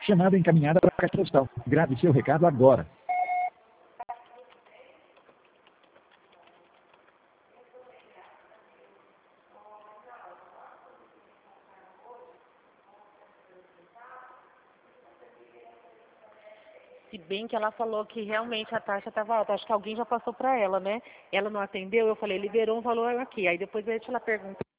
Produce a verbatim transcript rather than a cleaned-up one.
Chamada encaminhada para a caixa postal. Grave seu recado agora. Se bem que ela falou que realmente a taxa estava alta. Acho que alguém já passou para ela, né? Ela não atendeu, eu falei, liberou um valor aqui. Aí depois a gente ela pergunta.